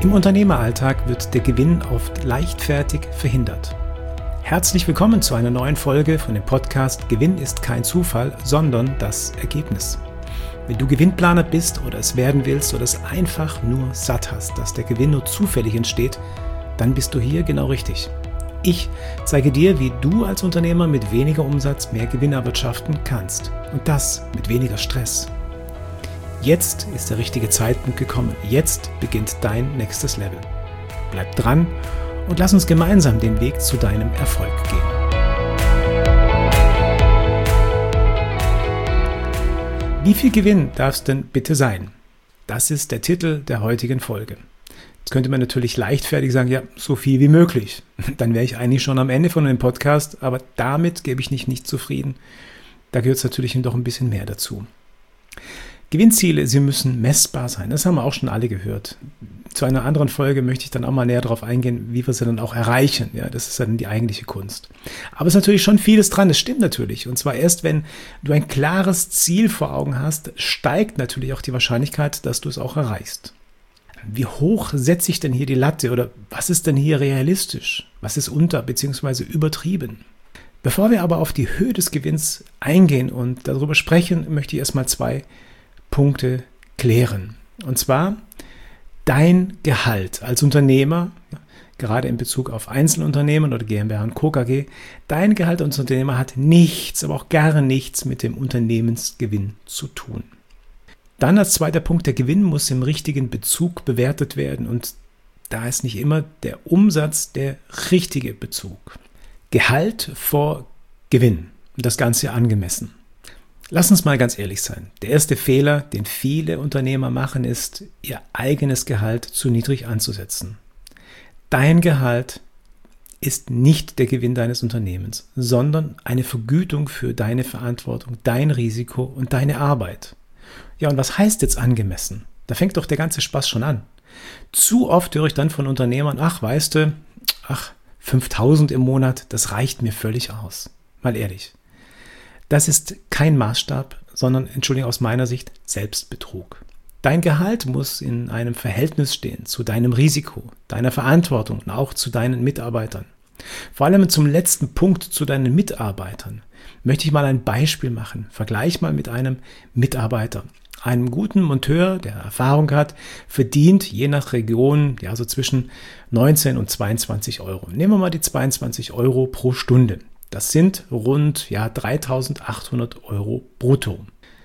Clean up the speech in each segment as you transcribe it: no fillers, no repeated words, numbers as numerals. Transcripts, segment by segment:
Im Unternehmeralltag wird der Gewinn oft leichtfertig verhindert. Herzlich willkommen zu einer neuen Folge von dem Podcast Gewinn ist kein Zufall, sondern das Ergebnis. Wenn du Gewinnplaner bist oder es werden willst oder es einfach nur satt hast, dass der Gewinn nur zufällig entsteht, dann bist du hier genau richtig. Ich zeige dir, wie du als Unternehmer mit weniger Umsatz mehr Gewinn erwirtschaften kannst. Und das mit weniger Stress. Jetzt ist der richtige Zeitpunkt gekommen. Jetzt beginnt dein nächstes Level. Bleib dran und lass uns gemeinsam den Weg zu deinem Erfolg gehen. Wie viel Gewinn darf es denn bitte sein? Das ist der Titel der heutigen Folge. Jetzt könnte man natürlich leichtfertig sagen, ja, so viel wie möglich. Dann wäre ich eigentlich schon am Ende von dem Podcast, aber damit gebe ich nicht zufrieden. Da gehört es natürlich doch ein bisschen mehr dazu. Gewinnziele, sie müssen messbar sein. Das haben wir auch schon alle gehört. Zu einer anderen Folge möchte ich dann auch mal näher darauf eingehen, wie wir sie dann auch erreichen. Ja, das ist dann die eigentliche Kunst. Aber es ist natürlich schon vieles dran, das stimmt natürlich. Und zwar erst, wenn du ein klares Ziel vor Augen hast, steigt natürlich auch die Wahrscheinlichkeit, dass du es auch erreichst. Wie hoch setze ich denn hier die Latte oder was ist denn hier realistisch? Was ist bzw. übertrieben? Bevor wir aber auf die Höhe des Gewinns eingehen und darüber sprechen, möchte ich erstmal zwei Punkte klären. Und zwar dein Gehalt als Unternehmer, gerade in Bezug auf Einzelunternehmen oder GmbH und Co. KG, dein Gehalt als Unternehmer hat nichts, aber auch gar nichts mit dem Unternehmensgewinn zu tun. Dann als zweiter Punkt, der Gewinn muss im richtigen Bezug bewertet werden und da ist nicht immer der Umsatz der richtige Bezug. Gehalt vor Gewinn und das Ganze angemessen. Lass uns mal ganz ehrlich sein. Der erste Fehler, den viele Unternehmer machen, ist, ihr eigenes Gehalt zu niedrig anzusetzen. Dein Gehalt ist nicht der Gewinn deines Unternehmens, sondern eine Vergütung für deine Verantwortung, dein Risiko und deine Arbeit. Ja, und was heißt jetzt angemessen? Da fängt doch der ganze Spaß schon an. Zu oft höre ich dann von Unternehmern, 5.000 im Monat, das reicht mir völlig aus. Mal ehrlich. Das ist kein Maßstab, sondern, aus meiner Sicht, Selbstbetrug. Dein Gehalt muss in einem Verhältnis stehen zu deinem Risiko, deiner Verantwortung und auch zu deinen Mitarbeitern. Vor allem zum letzten Punkt zu deinen Mitarbeitern möchte ich mal ein Beispiel machen. Vergleich mal mit einem Mitarbeiter. Einem guten Monteur, der Erfahrung hat, verdient je nach Region so zwischen 19 und 22 Euro. Nehmen wir mal die 22 Euro pro Stunde. Das sind rund 3.800 Euro brutto.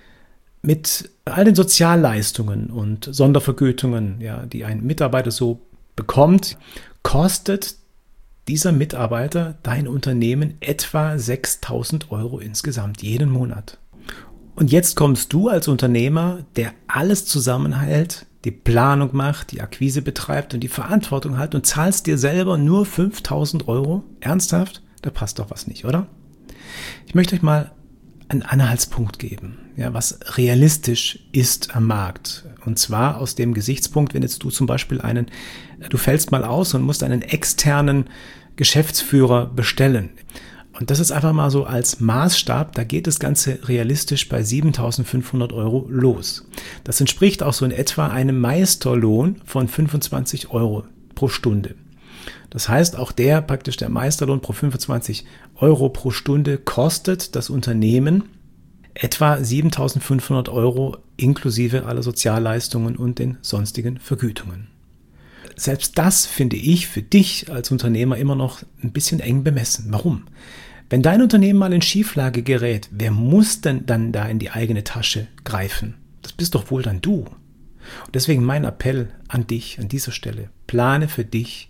Mit all den Sozialleistungen und Sondervergütungen, die ein Mitarbeiter so bekommt, kostet dieser Mitarbeiter dein Unternehmen etwa 6.000 Euro insgesamt jeden Monat. Und jetzt kommst du als Unternehmer, der alles zusammenhält, die Planung macht, die Akquise betreibt und die Verantwortung hat und zahlst dir selber nur 5.000 Euro? Ernsthaft? Da passt doch was nicht, oder? Ich möchte euch mal einen Anhaltspunkt geben, was realistisch ist am Markt. Und zwar aus dem Gesichtspunkt, wenn jetzt du zum Beispiel du fällst mal aus und musst einen externen Geschäftsführer bestellen. Und das ist einfach mal so als Maßstab, da geht das Ganze realistisch bei 7.500 Euro los. Das entspricht auch so in etwa einem Meisterlohn von 25 Euro pro Stunde. Das heißt, auch der Meisterlohn pro 25 Euro pro Stunde kostet das Unternehmen etwa 7.500 Euro inklusive aller Sozialleistungen und den sonstigen Vergütungen. Selbst das finde ich für dich als Unternehmer immer noch ein bisschen eng bemessen. Warum? Wenn dein Unternehmen mal in Schieflage gerät, wer muss denn dann da in die eigene Tasche greifen? Das bist doch wohl dann du. Und deswegen mein Appell an dich an dieser Stelle. Plane für dich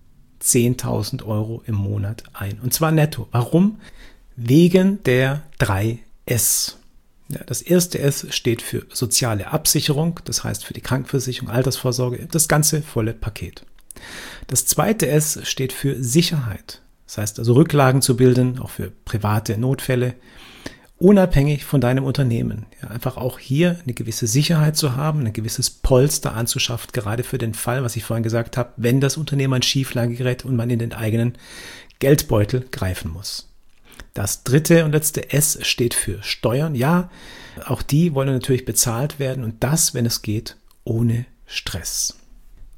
10.000 Euro im Monat ein. Und zwar netto. Warum? Wegen der 3 S. Das erste S steht für soziale Absicherung, das heißt für die Krankenversicherung, Altersvorsorge, das ganze volle Paket. Das zweite S steht für Sicherheit. Das heißt also Rücklagen zu bilden, auch für private Notfälle, unabhängig von deinem Unternehmen. Einfach auch hier eine gewisse Sicherheit zu haben, ein gewisses Polster anzuschaffen, gerade für den Fall, was ich vorhin gesagt habe, wenn das Unternehmen in Schieflage gerät und man in den eigenen Geldbeutel greifen muss. Das dritte und letzte S steht für Steuern. Ja, auch die wollen natürlich bezahlt werden und das, wenn es geht, ohne Stress.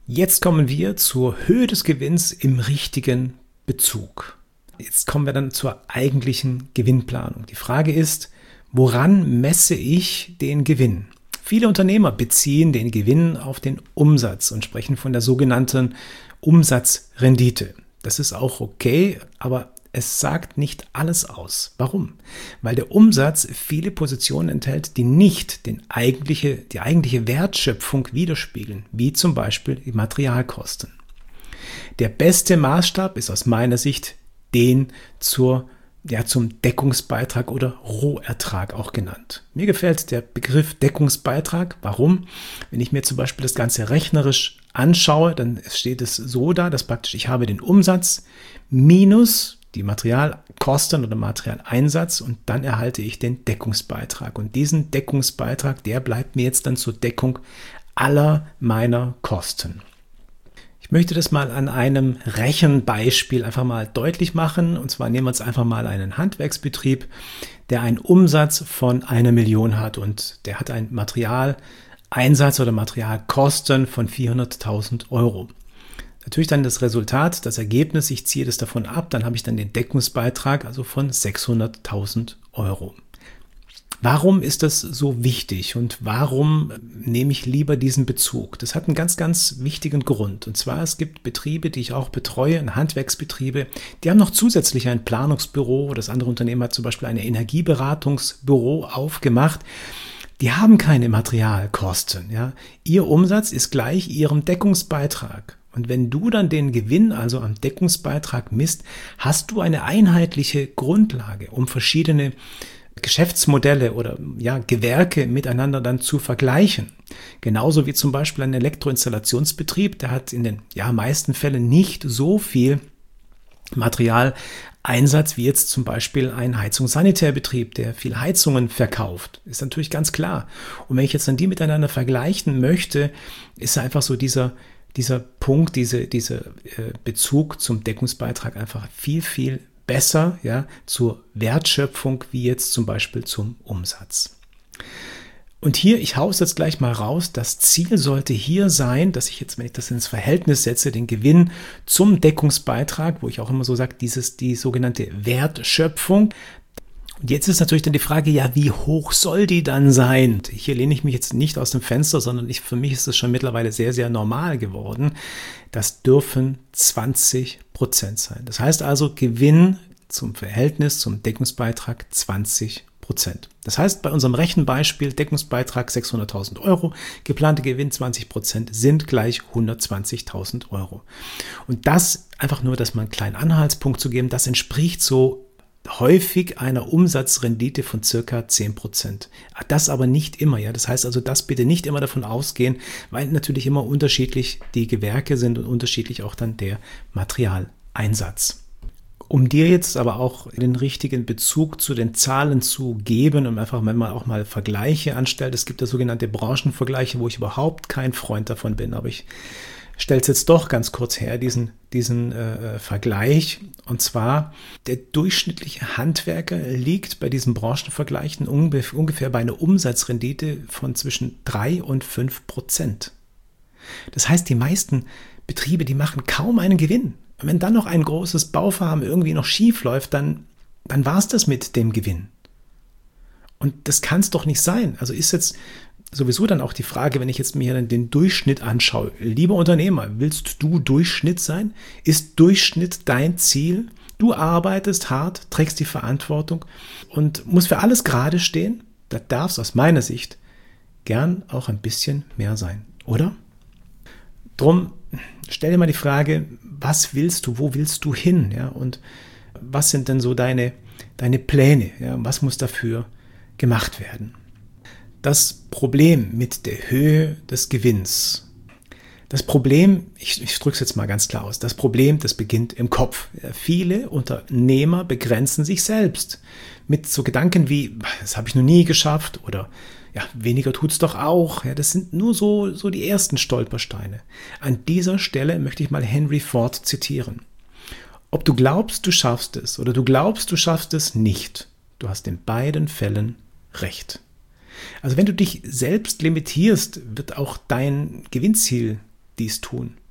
Jetzt kommen wir zur Höhe des Gewinns im richtigen Bezug. Jetzt kommen wir dann zur eigentlichen Gewinnplanung. Die Frage ist, woran messe ich den Gewinn? Viele Unternehmer beziehen den Gewinn auf den Umsatz und sprechen von der sogenannten Umsatzrendite. Das ist auch okay, aber es sagt nicht alles aus. Warum? Weil der Umsatz viele Positionen enthält, die nicht die eigentliche Wertschöpfung widerspiegeln, wie zum Beispiel die Materialkosten. Der beste Maßstab ist aus meiner Sicht den zum Deckungsbeitrag oder Rohertrag auch genannt. Mir gefällt der Begriff Deckungsbeitrag. Warum? Wenn ich mir zum Beispiel das Ganze rechnerisch anschaue, dann steht es so da, dass praktisch ich habe den Umsatz minus die Materialkosten oder Materialeinsatz und dann erhalte ich den Deckungsbeitrag. Und diesen Deckungsbeitrag, der bleibt mir jetzt dann zur Deckung aller meiner Kosten. Ich möchte das mal an einem Rechenbeispiel einfach mal deutlich machen. Und zwar nehmen wir jetzt einfach mal einen Handwerksbetrieb, der einen Umsatz von 1 Million hat und der hat einen Materialeinsatz oder Materialkosten von 400.000 Euro. Natürlich dann das Resultat, das Ergebnis, ich ziehe das davon ab, dann habe ich dann den Deckungsbeitrag, also von 600.000 Euro. Warum ist das so wichtig und warum nehme ich lieber diesen Bezug? Das hat einen ganz, ganz wichtigen Grund. Und zwar, es gibt Betriebe, die ich auch betreue, Handwerksbetriebe, die haben noch zusätzlich ein Planungsbüro. Das andere Unternehmen hat zum Beispiel ein Energieberatungsbüro aufgemacht. Die haben keine Materialkosten. Ja. Ihr Umsatz ist gleich ihrem Deckungsbeitrag. Und wenn du dann den Gewinn, also am Deckungsbeitrag misst, hast du eine einheitliche Grundlage, um verschiedene Geschäftsmodelle oder Gewerke miteinander dann zu vergleichen. Genauso wie zum Beispiel ein Elektroinstallationsbetrieb, der hat in den meisten Fällen nicht so viel Materialeinsatz wie jetzt zum Beispiel ein Heizungssanitärbetrieb, der viel Heizungen verkauft. Ist natürlich ganz klar. Und wenn ich jetzt dann die miteinander vergleichen möchte, ist einfach so dieser Punkt, dieser Bezug zum Deckungsbeitrag einfach viel, viel besser zur Wertschöpfung wie jetzt zum Beispiel zum Umsatz. Und hier, ich hau's jetzt gleich mal raus, das Ziel sollte hier sein, dass ich jetzt, wenn ich das ins Verhältnis setze, den Gewinn zum Deckungsbeitrag, wo ich auch immer so sage, die sogenannte Wertschöpfung. Und jetzt ist natürlich dann die Frage, wie hoch soll die dann sein? Hier lehne ich mich jetzt nicht aus dem Fenster, sondern für mich ist es schon mittlerweile sehr, sehr normal geworden. Das dürfen 20% sein. Das heißt also Gewinn zum Verhältnis zum Deckungsbeitrag 20%. Das heißt, bei unserem Rechenbeispiel Deckungsbeitrag 600.000 Euro, geplante Gewinn 20% sind gleich 120.000 Euro. Und das einfach nur, dass mal einen kleinen Anhaltspunkt zu geben, das entspricht so häufig einer Umsatzrendite von circa 10%. Das aber nicht immer, Das heißt also, das bitte nicht immer davon ausgehen, weil natürlich immer unterschiedlich die Gewerke sind und unterschiedlich auch dann der Materialeinsatz. Um dir jetzt aber auch den richtigen Bezug zu den Zahlen zu geben und einfach, wenn man auch mal Vergleiche anstellt, es gibt ja sogenannte Branchenvergleiche, wo ich überhaupt kein Freund davon bin, aber ich stelle es jetzt doch ganz kurz her, diesen Vergleich. Und zwar, der durchschnittliche Handwerker liegt bei diesen Branchenvergleichen ungefähr bei einer Umsatzrendite von zwischen 3 und 5%. Das heißt, die meisten Betriebe, die machen kaum einen Gewinn. Und wenn dann noch ein großes Bauvorhaben irgendwie noch schief läuft, dann war es das mit dem Gewinn. Und das kann es doch nicht sein. Also ist jetzt sowieso dann auch die Frage, wenn ich jetzt mir dann den Durchschnitt anschaue. Lieber Unternehmer, willst du Durchschnitt sein? Ist Durchschnitt dein Ziel? Du arbeitest hart, trägst die Verantwortung und musst für alles gerade stehen? Da darf es aus meiner Sicht gern auch ein bisschen mehr sein, oder? Drum stell dir mal die Frage, was willst du, wo willst du hin? Und was sind denn so deine Pläne? Was muss dafür gemacht werden? Das Problem mit der Höhe des Gewinns. Das Problem, ich drücke es jetzt mal ganz klar aus, das Problem, das beginnt im Kopf. Viele Unternehmer begrenzen sich selbst mit so Gedanken wie, das habe ich noch nie geschafft oder weniger tut's doch auch. Das sind nur so die ersten Stolpersteine. An dieser Stelle möchte ich mal Henry Ford zitieren. Ob du glaubst, du schaffst es oder du glaubst, du schaffst es nicht, du hast in beiden Fällen recht. Also wenn du dich selbst limitierst, wird auch dein Gewinnziel dies tun.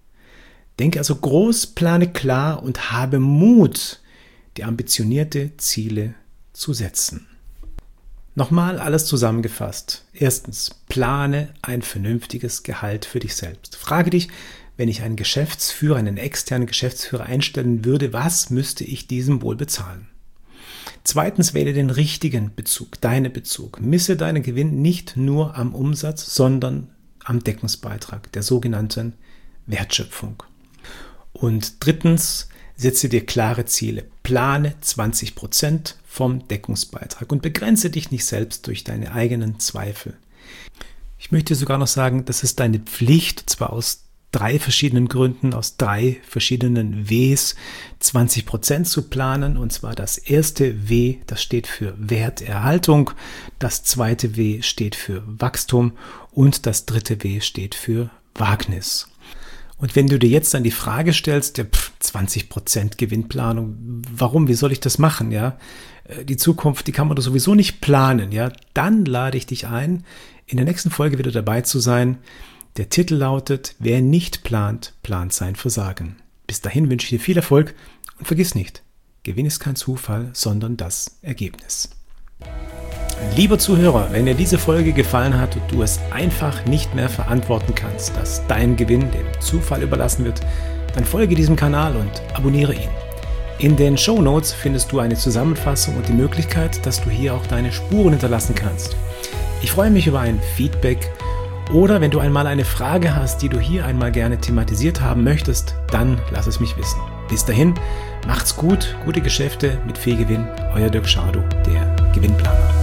Denke also groß, plane klar und habe Mut, dir ambitionierte Ziele zu setzen. Nochmal alles zusammengefasst. Erstens, plane ein vernünftiges Gehalt für dich selbst. Frage dich, wenn ich einen Geschäftsführer, einen externen Geschäftsführer einstellen würde, was müsste ich diesem wohl bezahlen? Zweitens, wähle den richtigen Bezug, deinen Bezug. Misse deinen Gewinn nicht nur am Umsatz, sondern am Deckungsbeitrag, der sogenannten Wertschöpfung. Und drittens, setze dir klare Ziele. Plane 20% vom Deckungsbeitrag und begrenze dich nicht selbst durch deine eigenen Zweifel. Ich möchte sogar noch sagen, das ist deine Pflicht, zwar aus 3 verschiedenen Gründen, aus 3 verschiedenen Ws 20% zu planen. Und zwar das erste W, das steht für Werterhaltung, das zweite W steht für Wachstum und das dritte W steht für Wagnis. Und wenn du dir jetzt dann die Frage stellst, ja, 20% Gewinnplanung, warum, wie soll ich das machen, ja? Die Zukunft, die kann man doch sowieso nicht planen, ja? Dann lade ich dich ein, in der nächsten Folge wieder dabei zu sein. Der Titel lautet, wer nicht plant, plant sein Versagen. Bis dahin wünsche ich dir viel Erfolg und vergiss nicht, Gewinn ist kein Zufall, sondern das Ergebnis. Lieber Zuhörer, wenn dir diese Folge gefallen hat und du es einfach nicht mehr verantworten kannst, dass dein Gewinn dem Zufall überlassen wird, dann folge diesem Kanal und abonniere ihn. In den Shownotes findest du eine Zusammenfassung und die Möglichkeit, dass du hier auch deine Spuren hinterlassen kannst. Ich freue mich über ein Feedback oder wenn du einmal eine Frage hast, die du hier einmal gerne thematisiert haben möchtest, dann lass es mich wissen. Bis dahin, macht's gut, gute Geschäfte mit viel Gewinn, euer Dirk Schado, der Gewinnplaner.